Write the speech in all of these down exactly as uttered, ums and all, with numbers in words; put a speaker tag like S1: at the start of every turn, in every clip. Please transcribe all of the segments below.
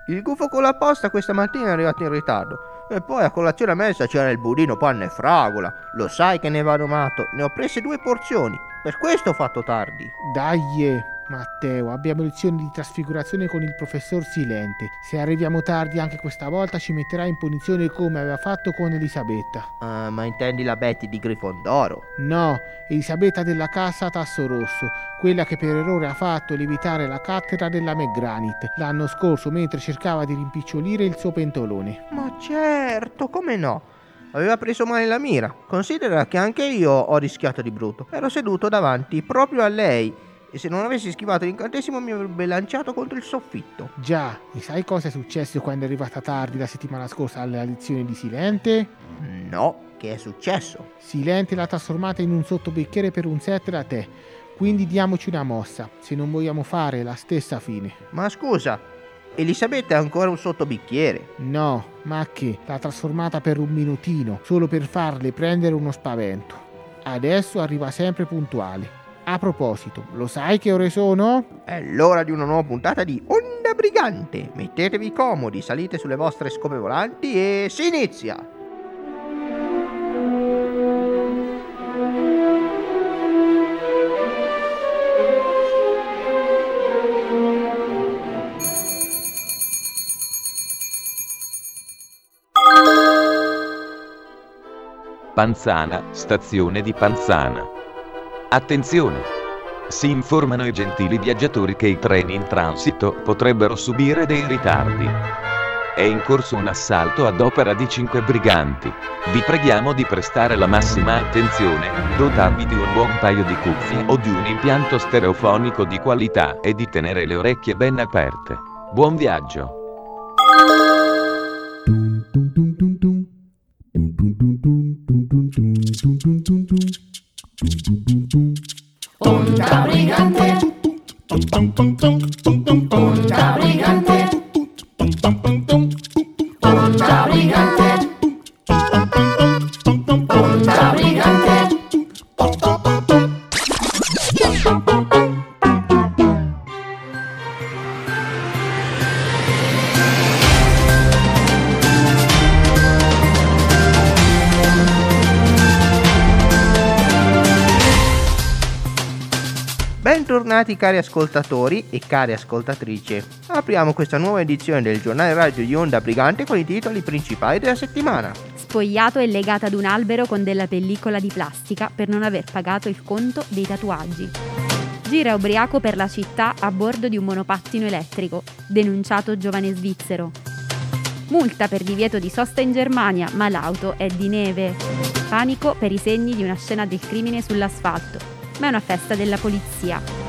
S1: Il gufo con la posta questa mattina è arrivato in ritardo. E poi a colazione a messa c'era il budino, panna e fragola. Lo sai che ne vado matto, ne ho prese due porzioni. Per questo ho fatto tardi.
S2: Dai, Matteo, abbiamo lezioni di trasfigurazione con il professor Silente. Se arriviamo tardi anche questa volta ci metterà in punizione come aveva fatto con Elisabetta.
S1: Uh, ma intendi la Betty di Grifondoro?
S2: No, Elisabetta della Casa Tasso Rosso, quella che per errore ha fatto lievitare la cattedra della McGranit l'anno scorso mentre cercava di rimpicciolire il suo pentolone.
S1: Ma certo, come no? Aveva preso male la mira. Considera che anche io ho rischiato di brutto. Ero seduto davanti proprio a lei e se non avessi schivato l'incantesimo mi avrebbe lanciato contro il soffitto.
S2: Già, e sai cosa è successo quando è arrivata tardi la settimana scorsa alla lezione di Silente?
S1: No, che è successo?
S2: Silente l'ha trasformata in un sottobicchiere per un set da tè. Quindi diamoci una mossa, se non vogliamo fare la stessa fine.
S1: Ma scusa, Elisabetta è ancora un sottobicchiere?
S2: No, ma che? L'ha trasformata per un minutino, solo per farle prendere uno spavento. Adesso arriva sempre puntuale. A proposito, lo sai che ore sono?
S1: È l'ora di una nuova puntata di Onda Brigante. Mettetevi comodi, salite sulle vostre scope volanti e si inizia!
S3: Panzana, stazione di Panzana. Attenzione! Si informano i gentili viaggiatori che i treni in transito potrebbero subire dei ritardi. È in corso un assalto ad opera di cinque briganti. Vi preghiamo di prestare la massima attenzione, dotarvi di un buon paio di cuffie o di un impianto stereofonico di qualità e di tenere le orecchie ben aperte. Buon viaggio!
S4: Onda Brigante, Onda Brigante, Onda Brigante, Onda Brigante.
S1: Bentornati cari ascoltatori e care ascoltatrici. Apriamo questa nuova edizione del giornale radio di Onda Brigante con i titoli principali della settimana.
S5: Spogliato e legato ad un albero con della pellicola di plastica per non aver pagato il conto dei tatuaggi. Gira ubriaco per la città a bordo di un monopattino elettrico, denunciato giovane svizzero. Multa per divieto di sosta in Germania, ma l'auto è di neve. Panico per i segni di una scena del crimine sull'asfalto. Ma è una festa della polizia.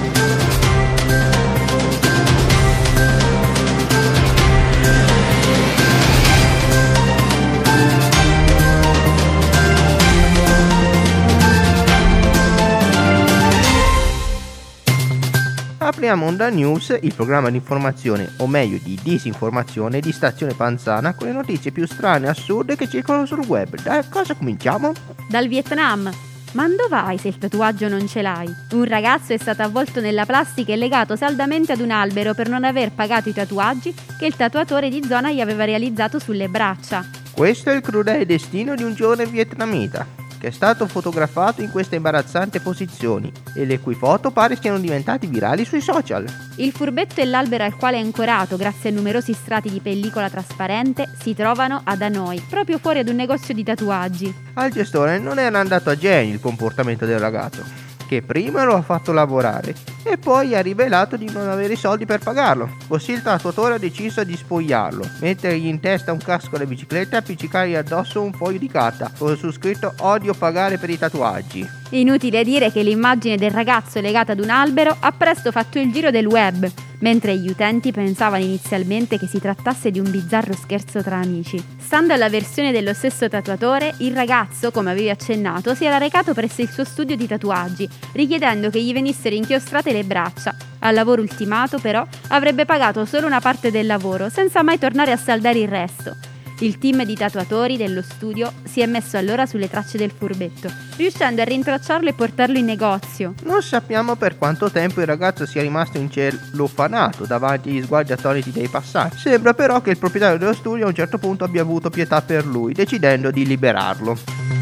S1: Apriamo Onda News, il programma di informazione, o meglio di disinformazione, di Stazione Panzana con le notizie più strane e assurde che circolano sul web. Da cosa cominciamo?
S5: Dal Vietnam. Ma dove vai se il tatuaggio non ce l'hai? Un ragazzo è stato avvolto nella plastica e legato saldamente ad un albero per non aver pagato i tatuaggi che il tatuatore di zona gli aveva realizzato sulle braccia.
S1: Questo è il crudele destino di un giovane vietnamita che è stato fotografato in queste imbarazzanti posizioni e le cui foto pare siano diventati virali sui social.
S5: Il furbetto e l'albero al quale è ancorato grazie a numerosi strati di pellicola trasparente si trovano ad Hanoi, proprio fuori ad un negozio di tatuaggi.
S1: Al gestore non era andato a genio il comportamento del ragazzo, che prima lo ha fatto lavorare e poi ha rivelato di non avere i soldi per pagarlo. Così il tatuatore ha deciso di spogliarlo, mettergli in testa un casco da bicicletta e appiccicargli addosso un foglio di carta con su scritto "Odio pagare per i tatuaggi".
S5: Inutile dire che l'immagine del ragazzo legata ad un albero ha presto fatto il giro del web, mentre gli utenti pensavano inizialmente che si trattasse di un bizzarro scherzo tra amici. Stando alla versione dello stesso tatuatore, il ragazzo, come avevi accennato, si era recato presso il suo studio di tatuaggi, richiedendo che gli venissero inchiostrate le braccia. Al lavoro ultimato, però, avrebbe pagato solo una parte del lavoro, senza mai tornare a saldare il resto. Il team di tatuatori dello studio si è messo allora sulle tracce del furbetto, riuscendo a rintracciarlo e portarlo in negozio.
S1: Non sappiamo per quanto tempo il ragazzo sia rimasto incelofanato davanti agli sguardi attoniti dei passanti. Sembra però che il proprietario dello studio a un certo punto abbia avuto pietà per lui, decidendo di liberarlo.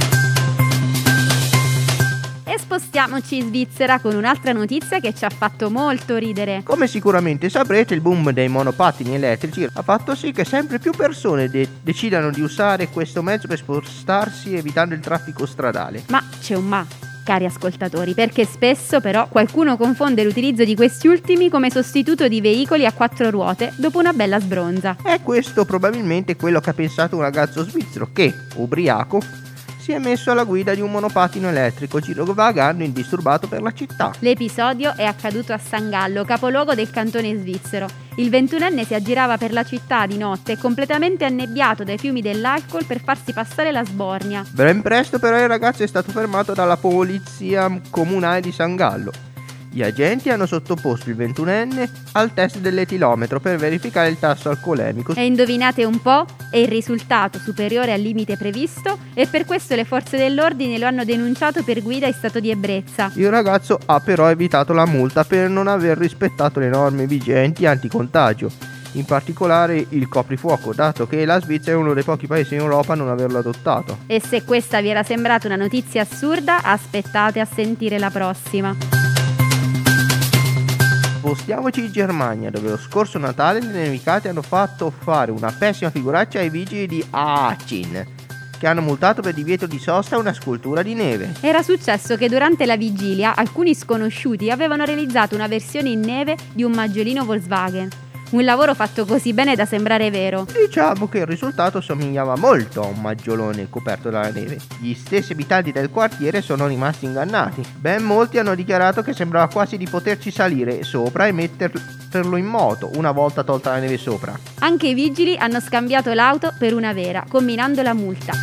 S5: E spostiamoci in Svizzera con un'altra notizia che ci ha fatto molto ridere.
S1: Come sicuramente saprete, il boom dei monopattini elettrici ha fatto sì che sempre più persone de- decidano di usare questo mezzo per spostarsi evitando il traffico stradale.
S5: Ma c'è un ma, cari ascoltatori, perché spesso però qualcuno confonde l'utilizzo di questi ultimi come sostituto di veicoli a quattro ruote dopo una bella sbronza.
S1: E questo probabilmente è quello che ha pensato un ragazzo svizzero che, ubriaco, si è messo alla guida di un monopattino elettrico girovagando indisturbato per la città.
S5: L'episodio è accaduto a San Gallo, capoluogo del cantone svizzero. Il ventunenne si aggirava per la città di notte, completamente annebbiato dai fiumi dell'alcol per farsi passare la sbornia.
S1: Ben presto però il ragazzo è stato fermato dalla polizia comunale di San Gallo. Gli agenti hanno sottoposto il ventunenne al test dell'etilometro per verificare il tasso alcolemico.
S5: E indovinate un po'? È il risultato superiore al limite previsto e per questo le forze dell'ordine lo hanno denunciato per guida in stato di ebbrezza.
S1: Il ragazzo ha però evitato la multa per non aver rispettato le norme vigenti anticontagio, in particolare il coprifuoco, dato che la Svizzera è uno dei pochi paesi in Europa a non averlo adottato.
S5: E se questa vi era sembrata una notizia assurda, aspettate a sentire la prossima.
S1: Spostiamoci in Germania, dove lo scorso Natale le nevicate hanno fatto fare una pessima figuraccia ai vigili di Aachen, che hanno multato per divieto di sosta una scultura di neve.
S5: Era successo che durante la vigilia alcuni sconosciuti avevano realizzato una versione in neve di un maggiolino Volkswagen. Un lavoro fatto così bene da sembrare vero.
S1: Diciamo che il risultato somigliava molto a un maggiolone coperto dalla neve. Gli stessi abitanti del quartiere sono rimasti ingannati. Ben molti hanno dichiarato che sembrava quasi di poterci salire sopra e metterlo in moto una volta tolta la neve sopra.
S5: Anche i vigili hanno scambiato l'auto per una vera, combinando la multa.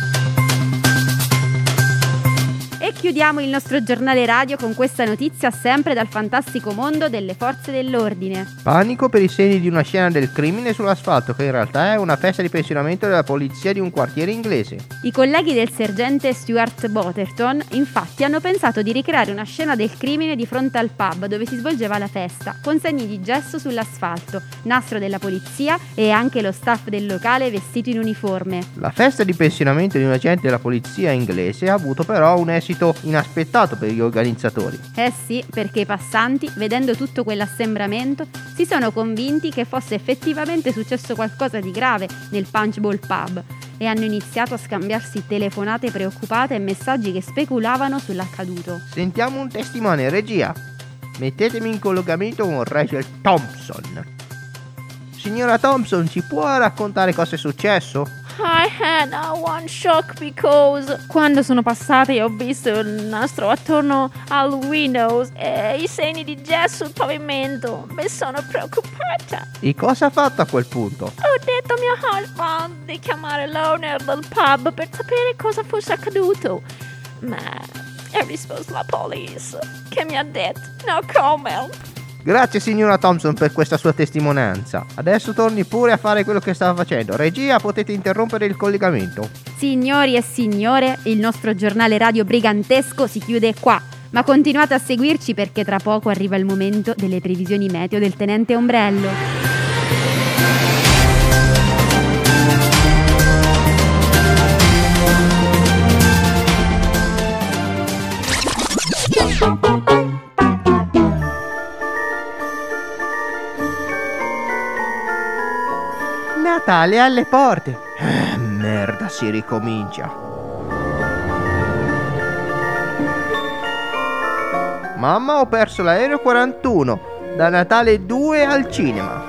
S5: E chiudiamo il nostro giornale radio con questa notizia sempre dal fantastico mondo delle forze dell'ordine.
S1: Panico per i segni di una scena del crimine sull'asfalto, che in realtà è una festa di pensionamento della polizia di un quartiere inglese.
S5: I colleghi del sergente Stuart Botherton infatti hanno pensato di ricreare una scena del crimine di fronte al pub dove si svolgeva la festa, con segni di gesso sull'asfalto, nastro della polizia e anche lo staff del locale vestito in uniforme.
S1: La festa di pensionamento di un agente della polizia inglese ha avuto però un esito inaspettato per gli organizzatori.
S5: Eh sì, perché i passanti, vedendo tutto quell'assembramento, si sono convinti che fosse effettivamente successo qualcosa di grave nel Punchbowl Pub e hanno iniziato a scambiarsi telefonate preoccupate e messaggi che speculavano sull'accaduto.
S1: Sentiamo un testimone, regia. Mettetemi in collegamento con Rachel Thompson. Signora Thompson, ci può raccontare cosa è successo?
S6: I had a one shock because quando sono passata ho visto il nastro attorno al windows e i segni di gesso sul pavimento. Mi sono preoccupata.
S1: E cosa ha fatto a quel punto?
S6: Ho detto a mio husband di chiamare l'owner del pub per sapere cosa fosse accaduto, ma ha risposto la police che mi ha detto no comment.
S1: Grazie signora Thompson per questa sua testimonianza. Adesso torni pure a fare quello che stava facendo. Regia, potete interrompere il collegamento.
S5: Signori e signore, il nostro giornale radio brigantesco si chiude qua. Ma continuate a seguirci perché tra poco arriva il momento delle previsioni meteo del tenente Ombrello.
S1: Natale alle porte. Eh, merda, si ricomincia. Mamma, ho perso l'aereo quarantuno. Da Natale due al cinema.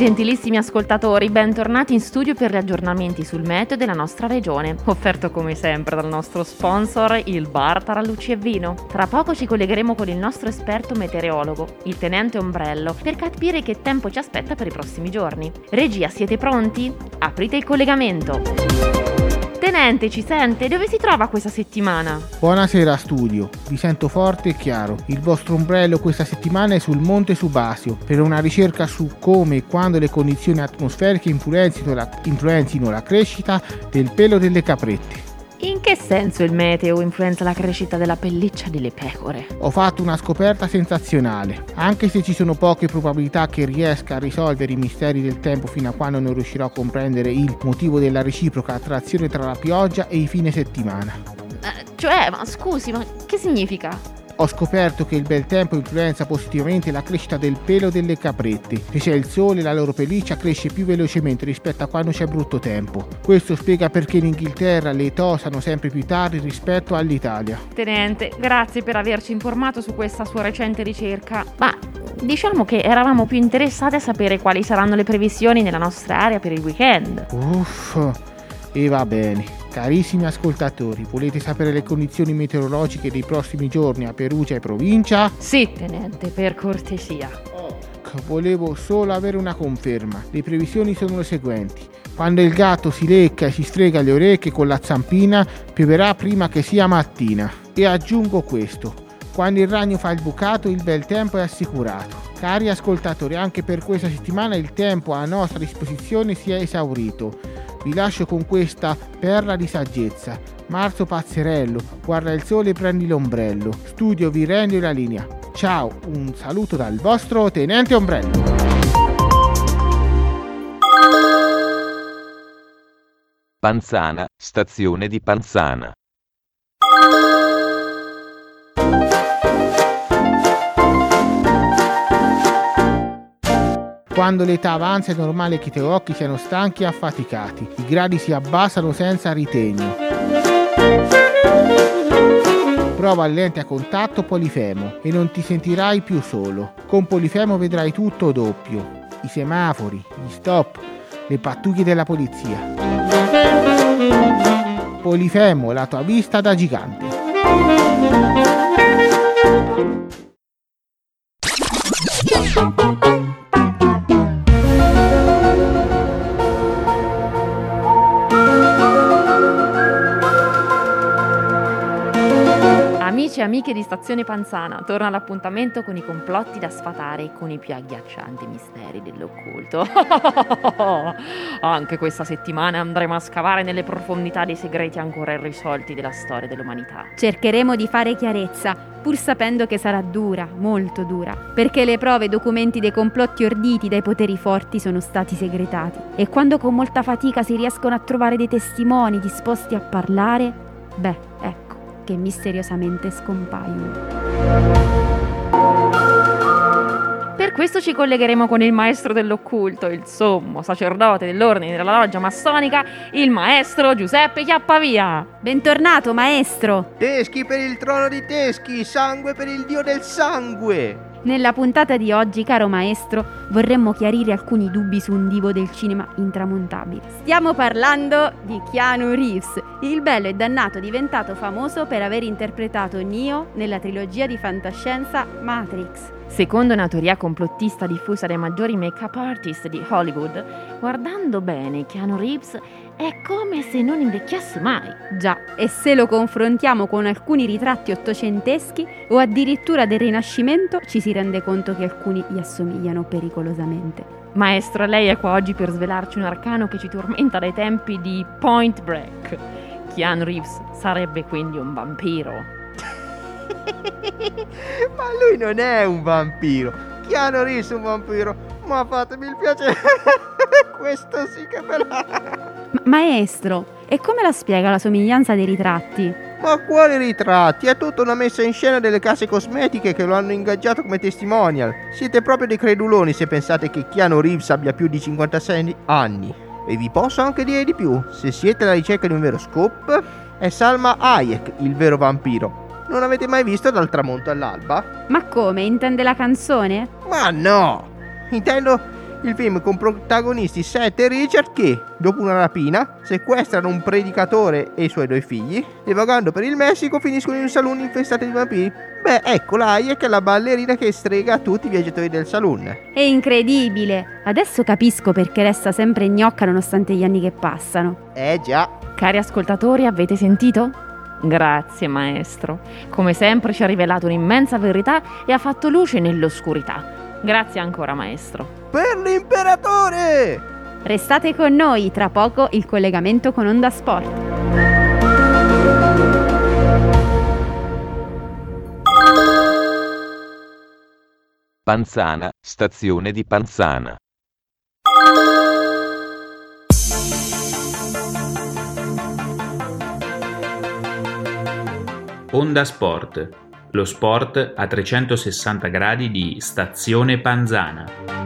S6: Gentilissimi ascoltatori, bentornati in studio per gli aggiornamenti sul meteo della nostra regione, offerto come sempre dal nostro sponsor, il bar Tarallucci e Vino. Tra poco ci collegheremo con il nostro esperto meteorologo, il tenente Ombrello, per capire che tempo ci aspetta per i prossimi giorni. Regia, siete pronti? Aprite il collegamento. Tenente, ci sente? Dove si trova questa settimana?
S2: Buonasera studio, vi sento forte e chiaro. Il vostro ombrello questa settimana è sul Monte Subasio per una ricerca su come e quando le condizioni atmosferiche influenzino la, influenzino la crescita del pelo delle caprette.
S6: In che senso il meteo influenza la crescita della pelliccia delle pecore?
S2: Ho fatto una scoperta sensazionale. Anche se ci sono poche probabilità che riesca a risolvere i misteri del tempo fino a quando non riuscirò a comprendere il motivo della reciproca attrazione tra la pioggia e i fine settimana.
S6: Eh, cioè, ma scusi, ma che significa?
S2: Ho scoperto che il bel tempo influenza positivamente la crescita del pelo delle caprette. Se c'è il sole, la loro pelliccia cresce più velocemente rispetto a quando c'è brutto tempo. Questo spiega perché in Inghilterra le tosano sempre più tardi rispetto all'Italia.
S6: Tenente, grazie per averci informato su questa sua recente ricerca. Ma diciamo che eravamo più interessati a sapere quali saranno le previsioni nella nostra area per il weekend.
S2: Uff, e va bene. Carissimi ascoltatori, volete sapere le condizioni meteorologiche dei prossimi giorni a Perugia e provincia?
S6: Sì, tenente, per cortesia.
S2: Volevo solo avere una conferma. Le previsioni sono le seguenti. Quando il gatto si lecca e si strega le orecchie con la zampina, pioverà prima che sia mattina. E aggiungo questo. Quando il ragno fa il bucato, il bel tempo è assicurato. Cari ascoltatori, anche per questa settimana il tempo a nostra disposizione si è esaurito. Vi lascio con questa perla di saggezza. Marzo pazzerello, guarda il sole e prendi l'ombrello. Studio, vi rendo la linea. Ciao, un saluto dal vostro tenente Ombrello.
S3: Panzana, stazione di Panzana.
S2: Quando l'età avanza è normale che i tuoi occhi siano stanchi e affaticati. I gradi si abbassano senza ritegno. Prova le lenti a contatto Polifemo e non ti sentirai più solo. Con Polifemo vedrai tutto doppio. I semafori, gli stop, le pattuglie della polizia. Polifemo, la tua vista da gigante.
S6: Amici e amiche di Stazione Panzana, torna all'appuntamento con i complotti da sfatare e con i più agghiaccianti misteri dell'occulto. Anche questa settimana andremo a scavare nelle profondità dei segreti ancora irrisolti della storia dell'umanità.
S5: Cercheremo di fare chiarezza, pur sapendo che sarà dura, molto dura, perché le prove e i documenti dei complotti orditi dai poteri forti sono stati segretati. E quando con molta fatica si riescono a trovare dei testimoni disposti a parlare, beh, ecco che misteriosamente scompaiono.
S6: Per questo ci collegheremo con il maestro dell'occulto, il sommo sacerdote dell'ordine della loggia massonica, il maestro Giuseppe Chiappavia.
S5: Bentornato, maestro!
S1: Teschi per il trono di Teschi, sangue per il dio del sangue!
S5: Nella puntata di oggi, caro maestro, vorremmo chiarire alcuni dubbi su un divo del cinema intramontabile. Stiamo parlando di Keanu Reeves, il bello e dannato diventato famoso per aver interpretato Neo nella trilogia di fantascienza Matrix.
S6: Secondo una teoria complottista diffusa dai maggiori make-up artist di Hollywood, guardando bene Keanu Reeves è come se non invecchiasse mai.
S5: Già, e se lo confrontiamo con alcuni ritratti ottocenteschi o addirittura del Rinascimento, ci si rende conto che alcuni gli assomigliano pericolosamente.
S6: Maestro, lei è qua oggi per svelarci un arcano che ci tormenta dai tempi di Point Break. Keanu Reeves sarebbe quindi un vampiro.
S1: Ma lui non è un vampiro. Keanu Reeves è un vampiro. Ma fatemi il piacere. Questo sì che me l'ha.
S5: Ma- maestro, e come la spiega la somiglianza dei ritratti?
S1: Ma quali ritratti? È tutta una messa in scena delle case cosmetiche che lo hanno ingaggiato come testimonial. Siete proprio dei creduloni se pensate che Keanu Reeves abbia più di cinquantasei anni. E vi posso anche dire di più. Se siete alla ricerca di un vero scoop, è Salma Hayek il vero vampiro. Non avete mai visto Dal tramonto all'alba?
S5: Ma come? Intende la canzone?
S1: Ma no! Intendo Il film con protagonisti Seth e Richard che, dopo una rapina, sequestrano un predicatore e i suoi due figli e vagando per il Messico finiscono in un saloon infestato di vampiri. Beh, ecco Hayek è la ballerina che strega tutti i viaggiatori del saloon.
S5: È incredibile! Adesso capisco perché resta sempre gnocca nonostante gli anni che passano.
S1: Eh già.
S6: Cari ascoltatori, avete sentito? Grazie maestro. Come sempre ci ha rivelato un'immensa verità e ha fatto luce nell'oscurità. Grazie ancora maestro.
S1: Per l'imperatore!
S5: Restate con noi, tra poco il collegamento con Onda Sport.
S3: Panzana, stazione di Panzana.
S7: Onda Sport, lo sport a trecentosessanta gradi di Stazione Panzana.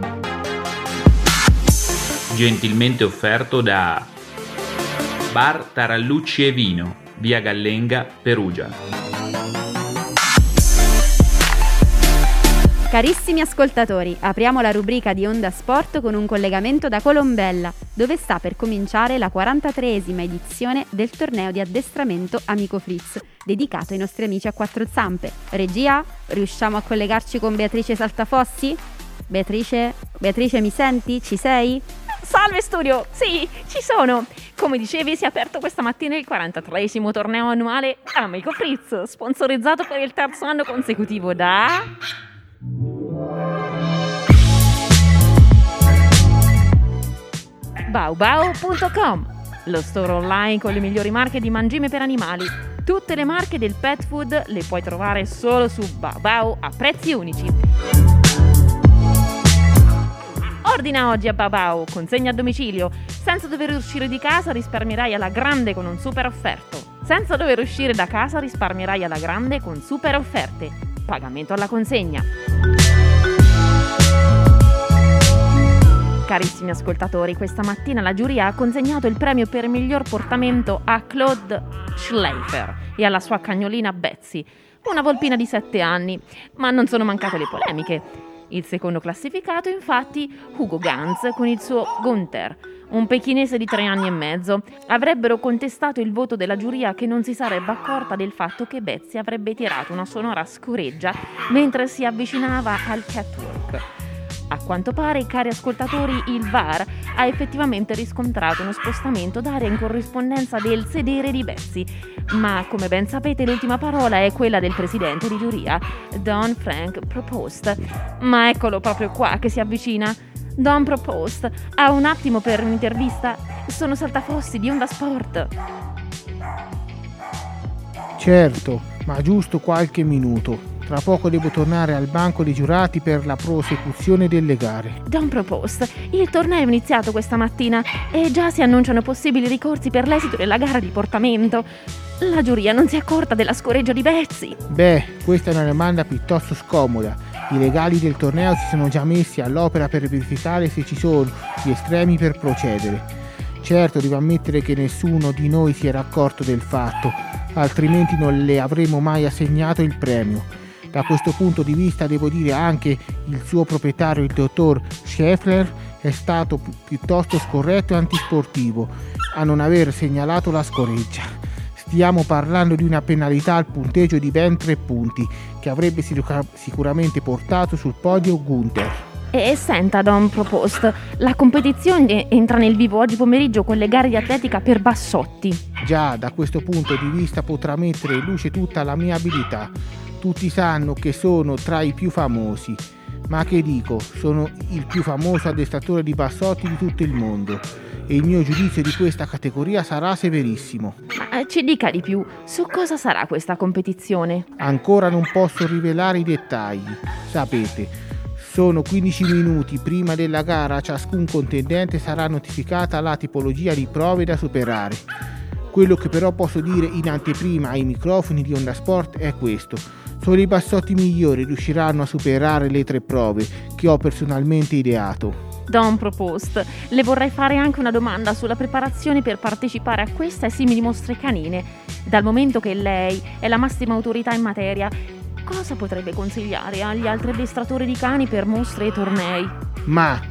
S7: Gentilmente offerto da Bar Tarallucci e Vino, via Gallenga, Perugia.
S5: Carissimi ascoltatori, apriamo la rubrica di Onda Sport con un collegamento da Colombella, dove sta per cominciare la quarantatreesima edizione del torneo di addestramento Amico Fritz, dedicato ai nostri amici a quattro zampe. Regia, riusciamo a collegarci con Beatrice Saltafossi? Beatrice? Beatrice, mi senti? Ci sei?
S6: Salve studio, sì, ci sono. Come dicevi, si è aperto questa mattina il quarantatreesimo torneo annuale Amico Fritz, sponsorizzato per il terzo anno consecutivo da... baobao punto com, lo store online con le migliori marche di mangime per animali. Tutte le marche del pet food le puoi trovare solo su Baobao a prezzi unici. Ordina oggi a Baobao, consegna a domicilio. Senza dover uscire di casa risparmierai alla grande con un super offerto. Senza dover uscire da casa risparmierai alla grande con super offerte. Pagamento alla consegna. Carissimi ascoltatori, questa mattina la giuria ha consegnato il premio per miglior portamento a Claude Schleifer e alla sua cagnolina Betsy, una volpina di sette anni, ma non sono mancate le polemiche. Il secondo classificato, infatti, Hugo Ganz con il suo Gunther, un pechinese di tre anni e mezzo. Avrebbero contestato il voto della giuria che non si sarebbe accorta del fatto che Betsy avrebbe tirato una sonora scoreggia mentre si avvicinava al catwalk. A quanto pare, cari ascoltatori, il V A R ha effettivamente riscontrato uno spostamento d'aria in corrispondenza del sedere di Betsy, ma come ben sapete l'ultima parola è quella del presidente di giuria, Don Frank Provost. Ma eccolo proprio qua che si avvicina. Don Provost, ha un attimo per un'intervista? Sono Saltafossi di Onda Sport.
S2: Certo, ma giusto qualche minuto. Tra poco devo tornare al banco dei giurati per la prosecuzione delle gare.
S6: Don Provost, il torneo è iniziato questa mattina e già si annunciano possibili ricorsi per l'esito della gara di portamento. La giuria non si è accorta della scoreggia di Betsy.
S2: Beh, questa è una domanda piuttosto scomoda. I legali del torneo si sono già messi all'opera per verificare se ci sono gli estremi per procedere. Certo, devo ammettere che nessuno di noi si era accorto del fatto, altrimenti non le avremmo mai assegnato il premio. Da questo punto di vista devo dire anche il suo proprietario, il dottor Scheffler, è stato pi- piuttosto scorretto e antisportivo a non aver segnalato la scoreggia. Stiamo parlando di una penalità al punteggio di ben tre punti che avrebbe sic- sicuramente portato sul podio Gunther.
S6: E senta Don Provost, la competizione entra nel vivo oggi pomeriggio con le gare di atletica per bassotti.
S2: Già, da questo punto di vista potrà mettere in luce tutta la mia abilità. Tutti sanno che sono tra i più famosi, ma che dico, sono il più famoso addestratore di bassotti di tutto il mondo e il mio giudizio di questa categoria sarà severissimo.
S6: Ma ci dica di più, su cosa sarà questa competizione?
S2: Ancora non posso rivelare i dettagli, sapete, sono quindici minuti prima della gara, a ciascun contendente sarà notificata la tipologia di prove da superare. Quello che però posso dire in anteprima ai microfoni di Onda Sport è questo. Solo i bassotti migliori riusciranno a superare le tre prove che ho personalmente ideato.
S6: Don Provost, le vorrei fare anche una domanda sulla preparazione per partecipare a questa e simili mostre canine. Dal momento che lei è la massima autorità in materia, cosa potrebbe consigliare agli altri addestratori di cani per mostre e tornei?
S2: Ma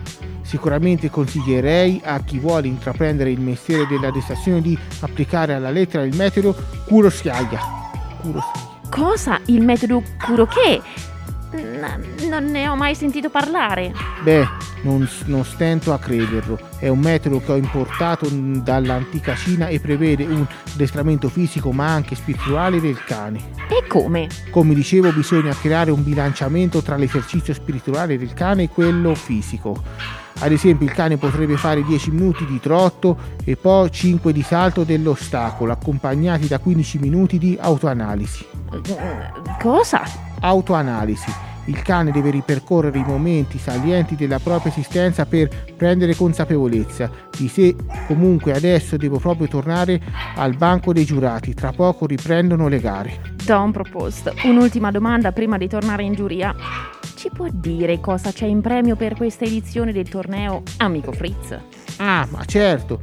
S2: Sicuramente consiglierei a chi vuole intraprendere il mestiere dell'addestrazione di applicare alla lettera il metodo Kuroshaya. Kuroshaya.
S6: Cosa? Il metodo Kuroke? N- non ne ho mai sentito parlare.
S2: Beh, non, non stento a crederlo. È un metodo che ho importato dall'antica Cina e prevede un addestramento fisico ma anche spirituale del cane.
S6: E come?
S2: Come dicevo, bisogna creare un bilanciamento tra l'esercizio spirituale del cane e quello fisico. Ad esempio, il cane potrebbe fare dieci minuti di trotto e poi cinque di salto dell'ostacolo, accompagnati da quindici minuti di autoanalisi.
S6: Cosa?
S2: Autoanalisi. Il cane deve ripercorrere i momenti salienti della propria esistenza per prendere consapevolezza di sé. Comunque adesso devo proprio tornare al banco dei giurati, tra poco riprendono le gare.
S6: Don Proposed, un'ultima domanda prima di tornare in giuria. Ci può dire cosa c'è in premio per questa edizione del torneo Amico Fritz?
S2: Ah, ma certo!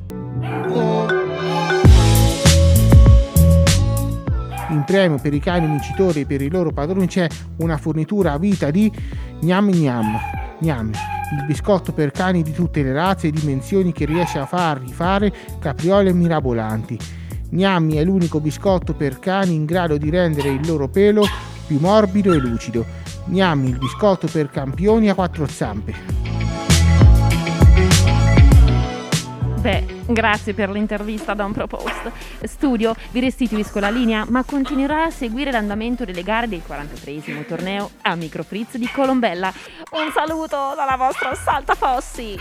S2: In premio per i cani vincitori e per i loro padroni c'è una fornitura a vita di Gnam Gnam, Gnam, il biscotto per cani di tutte le razze e dimensioni che riesce a far rifare capriole mirabolanti. Gnammi è l'unico biscotto per cani in grado di rendere il loro pelo più morbido e lucido. Gnammi, il biscotto per campioni a quattro zampe.
S6: Beh, grazie per l'intervista Don Proposed. Studio, vi restituisco la linea, ma continuerà a seguire l'andamento delle gare del quarantatreesimo torneo Amico Fritz di Colombella. Un saluto dalla vostra Saltafossi!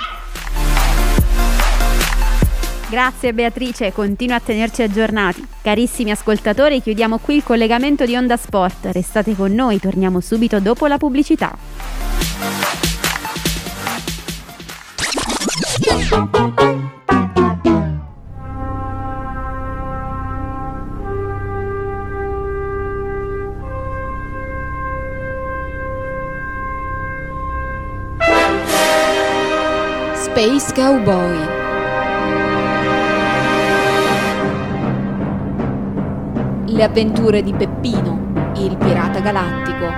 S5: Grazie Beatrice, continua a tenerci aggiornati. Carissimi ascoltatori, chiudiamo qui il collegamento di Onda Sport. Restate con noi, torniamo subito dopo la pubblicità.
S8: Space Cowboy. Le avventure di Peppino, il pirata galattico.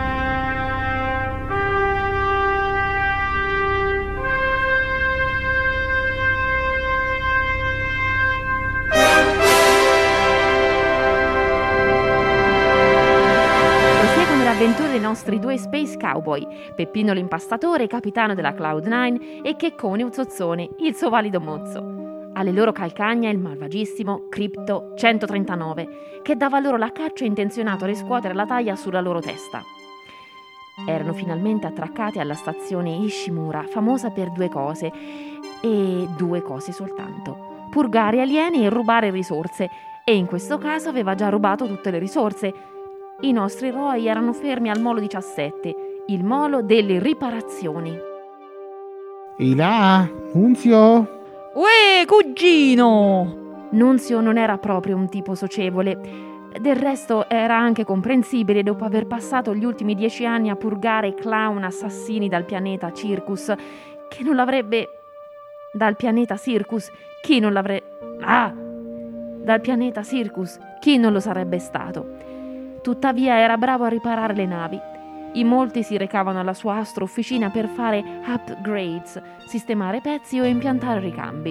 S6: Proseguono le avventure dei nostri due Space Cowboy, Peppino l'impastatore, capitano della Cloud nine, e Checcone Uzzozzone, il suo valido mozzo. Alle loro calcagna il malvagissimo Crypto centotrentanove, che dava loro la caccia intenzionato a riscuotere la taglia sulla loro testa. Erano finalmente attraccati alla stazione Ishimura, famosa per due cose, e due cose soltanto: purgare alieni e rubare risorse, e in questo caso aveva già rubato tutte le risorse. I nostri eroi erano fermi al molo diciassette, il molo delle riparazioni.
S2: E là, Nunzio?
S9: Uè, cugino!
S6: Nunzio non era proprio un tipo socievole. Del resto era anche comprensibile dopo aver passato gli ultimi dieci anni a purgare clown assassini dal pianeta Circus, che non l'avrebbe... Dal pianeta Circus, chi non l'avrebbe... Ah! Dal pianeta Circus, chi non lo sarebbe stato? Tuttavia era bravo a riparare le navi. In molti si recavano alla sua astro officina per fare upgrades, sistemare pezzi o impiantare ricambi.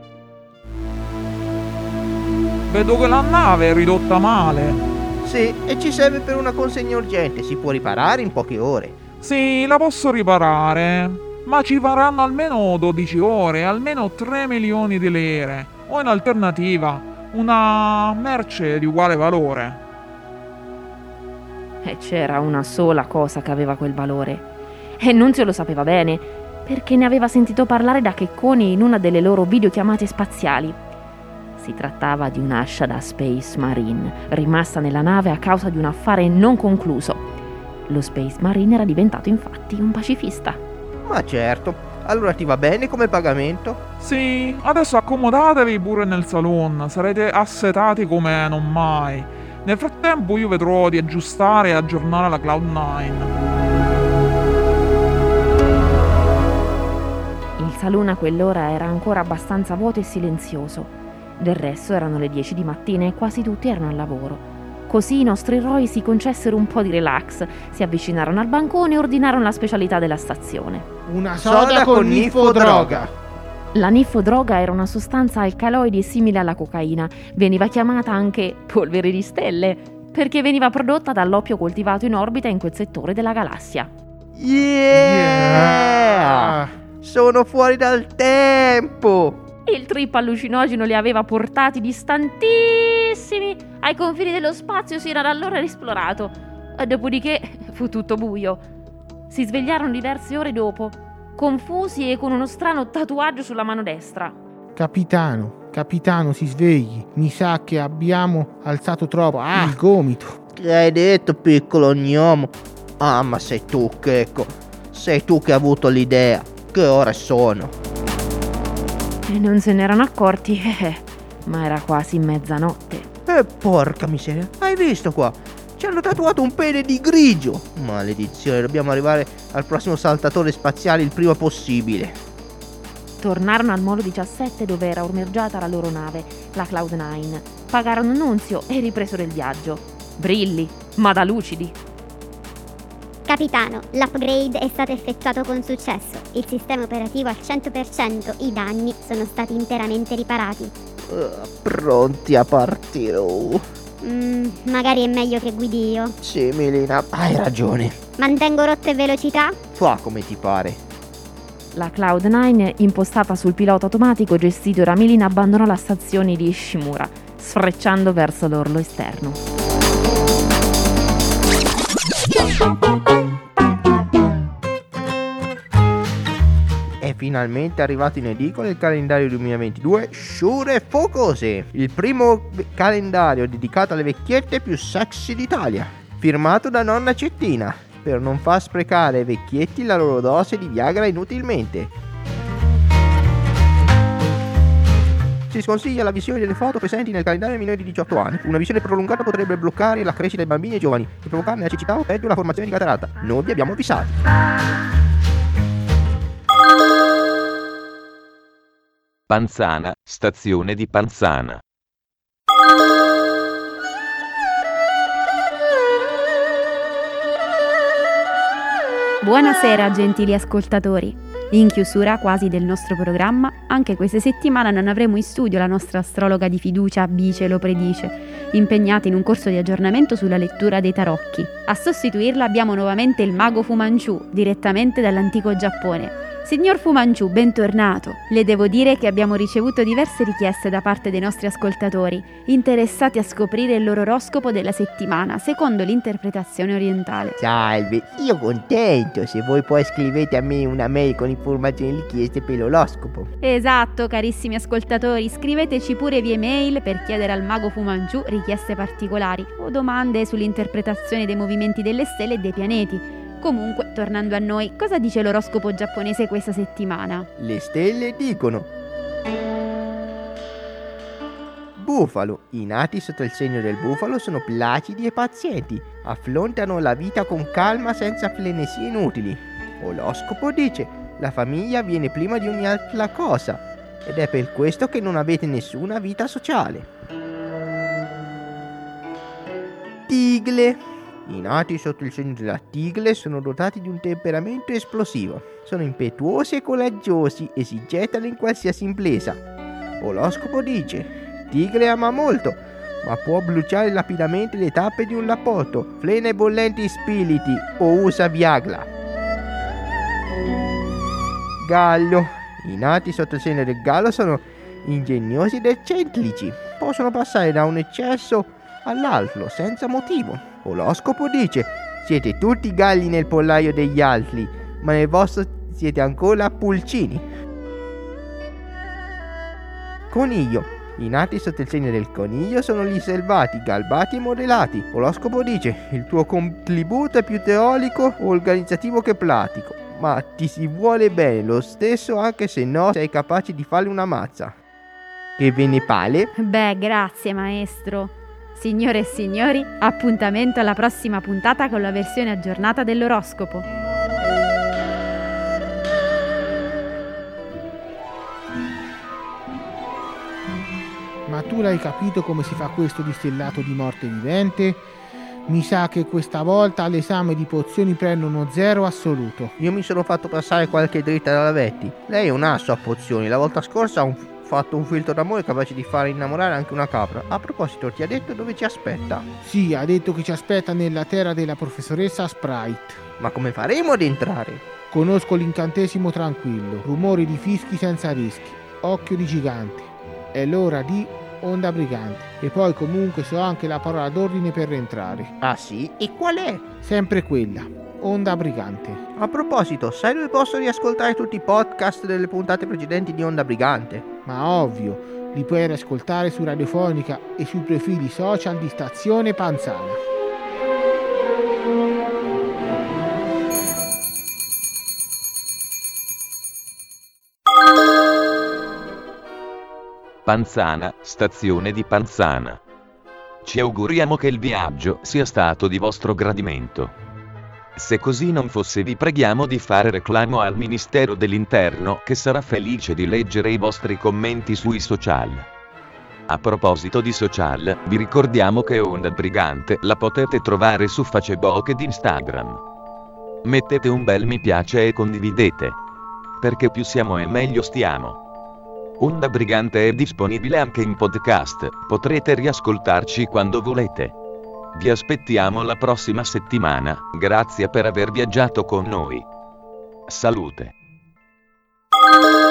S9: Vedo che la nave è ridotta male.
S1: Sì, e ci serve per una consegna urgente, si può riparare in poche ore.
S9: Sì, la posso riparare, ma ci varranno almeno dodici ore, almeno tre milioni di lire, o in alternativa una merce di uguale valore.
S6: E c'era una sola cosa che aveva quel valore, e Nunzio lo sapeva bene, perché ne aveva sentito parlare da Checcone in una delle loro videochiamate spaziali. Si trattava di un'ascia da Space Marine, rimasta nella nave a causa di un affare non concluso. Lo Space Marine era diventato infatti un pacifista.
S1: Ma certo, allora ti va bene come pagamento?
S9: Sì, adesso accomodatevi pure nel saloon, sarete assetati come non mai. Nel frattempo io vedrò di aggiustare e aggiornare la Cloud nine.
S6: Il saloon a quell'ora era ancora abbastanza vuoto e silenzioso. Del resto erano le dieci di mattina e quasi tutti erano al lavoro. Così i nostri eroi si concessero un po' di relax, si avvicinarono al bancone e ordinarono la specialità della stazione.
S2: Una soda, soda con nifodroga.
S6: La nifodroga era una sostanza alcaloide simile alla cocaina. Veniva chiamata anche polvere di stelle, perché veniva prodotta dall'oppio coltivato in orbita in quel settore della galassia.
S1: Yeah!
S2: Yeah!
S1: Sono fuori dal tempo!
S6: Il trip allucinogeno li aveva portati distantissimi ai confini dello spazio, si era da allora esplorato. Dopodiché fu tutto buio. Si svegliarono diverse ore dopo, confusi e con uno strano tatuaggio sulla mano destra.
S2: Capitano, capitano, si svegli. Mi sa che abbiamo alzato troppo ah, il gomito.
S1: Che hai detto, piccolo gnomo? Ah, ma sei tu, Checco. Sei tu che hai avuto l'idea. Che ore sono?
S6: E non se ne erano accorti, eh, ma era quasi mezzanotte.
S1: Eh, porca miseria, hai visto qua? Ci hanno tatuato un pene di grigio. Maledizione, dobbiamo arrivare al prossimo saltatore spaziale il prima possibile.
S6: Tornarono al molo diciassette dove era ormeggiata la loro nave, la Cloud nine. Pagarono Nunzio e ripresero il viaggio. Brilli, ma da lucidi.
S10: Capitano, l'upgrade è stato effettuato con successo. Il sistema operativo al cento per cento, i danni sono stati interamente riparati.
S1: Uh, pronti a partire.
S10: Mm, magari è meglio che guidi io.
S1: Sì, Melina, hai ragione.
S10: Mantengo rotte velocità?
S1: Fa come ti pare.
S6: La Cloud nine, impostata sul pilota automatico gestito da Melina, abbandonò la stazione di Ishimura, sfrecciando verso l'orlo esterno.
S1: È finalmente arrivato in edicola il calendario duemilaventidue Sciure Focose, il primo calendario dedicato alle vecchiette più sexy d'Italia, firmato da nonna Cettina, per non far sprecare ai vecchietti la loro dose di Viagra inutilmente. Si sconsiglia la visione delle foto presenti nel calendario ai minori di diciotto anni. Una visione prolungata potrebbe bloccare la crescita dei bambini e giovani e provocarne la cecità o peggio la formazione di cataratta. Noi vi abbiamo avvisati.
S3: Panzana, stazione di Panzana.
S5: Buonasera gentili ascoltatori. In chiusura quasi del nostro programma, anche questa settimana non avremo in studio la nostra astrologa di fiducia Bice lo predice, impegnata in un corso di aggiornamento sulla lettura dei tarocchi. A sostituirla abbiamo nuovamente il mago Fu Manchu, direttamente dall'antico Giappone. Signor Fu Manchu, bentornato. Le devo dire che abbiamo ricevuto diverse richieste da parte dei nostri ascoltatori, interessati a scoprire il loro oroscopo della settimana, secondo l'interpretazione orientale.
S1: Salve, io contento se voi poi scrivete a me una mail con informazioni richieste per l'oroscopo.
S5: Esatto, carissimi ascoltatori, scriveteci pure via mail per chiedere al mago Fu Manchu richieste particolari o domande sull'interpretazione dei movimenti delle stelle e dei pianeti. Comunque, tornando a noi, cosa dice l'oroscopo giapponese questa settimana?
S1: Le stelle dicono: Bufalo. I nati sotto il segno del bufalo sono placidi e pazienti, affrontano la vita con calma senza frenesie inutili. Oroscopo dice: la famiglia viene prima di ogni altra cosa ed è per questo che non avete nessuna vita sociale. Tigle. I nati sotto il segno della Tigle sono dotati di un temperamento esplosivo, sono impetuosi e coraggiosi e si gettano in qualsiasi impresa. Oroscopo dice: Tigre ama molto, ma può bruciare rapidamente le tappe di un rapporto, frena i bollenti spiriti o usa Viagra. Gallo. I nati sotto il segno del Gallo sono ingegnosi ed eccentrici, possono passare da un eccesso all'altro senza motivo. Oroscopo dice: siete tutti galli nel pollaio degli altri, ma nel vostro siete ancora pulcini. Coniglio. I nati sotto il segno del coniglio sono riservati, garbati e modellati. Oroscopo dice: il tuo contributo è più teorico o organizzativo che pratico, ma ti si vuole bene lo stesso anche se no sei capace di fare una mazza. Che ve ne pare?
S5: Beh, grazie maestro. Signore e signori, appuntamento alla prossima puntata con la versione aggiornata dell'oroscopo.
S2: Ma Ma tu l'hai capito come si fa questo distillato di morte vivente? Mi sa che questa volta all'esame di pozioni prendo uno zero assoluto.
S1: Io mi sono fatto passare qualche dritta dalla Vetti. Lei è un asso a pozioni. La volta scorsa ha un- fatto un filtro d'amore capace di fare innamorare anche una capra. A proposito, ti ha detto dove ci aspetta?
S2: Sì, ha detto che ci aspetta nella terra della professoressa Sprite.
S1: Ma come faremo ad entrare?
S2: Conosco l'incantesimo tranquillo, rumori di fischi senza rischi, occhio di gigante. È l'ora di onda brigante. E poi comunque so anche la parola d'ordine per entrare.
S1: Ah sì? E qual è?
S2: Sempre quella, onda brigante.
S1: A proposito, sai dove posso riascoltare tutti i podcast delle puntate precedenti di Onda Brigante?
S2: Ma ovvio, li puoi riascoltare su Radiofonica e sui profili social di Stazione Panzana.
S3: Panzana, stazione di Panzana. Ci auguriamo che il viaggio sia stato di vostro gradimento. Se così non fosse, vi preghiamo di fare reclamo al Ministero dell'Interno, che sarà felice di leggere i vostri commenti sui social. A proposito di social, vi ricordiamo che Onda Brigante la potete trovare su Facebook ed Instagram. Mettete un bel mi piace e condividete. Perché più siamo e meglio stiamo. Onda Brigante è disponibile anche in podcast, potrete riascoltarci quando volete. Vi aspettiamo la prossima settimana, grazie per aver viaggiato con noi. Salute.